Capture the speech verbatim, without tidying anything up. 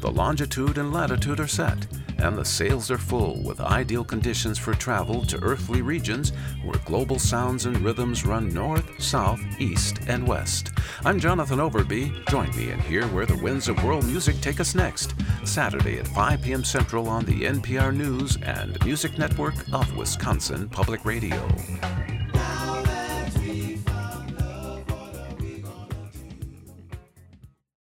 The longitude and latitude are set, and the sails are full with ideal conditions for travel to earthly regions where global sounds and rhythms run north, south, east, and west. I'm Jonathan Overby. Join me and hear where the winds of world music take us next, Saturday at five p.m. Central on the N P R News and Music Network of Wisconsin Public Radio.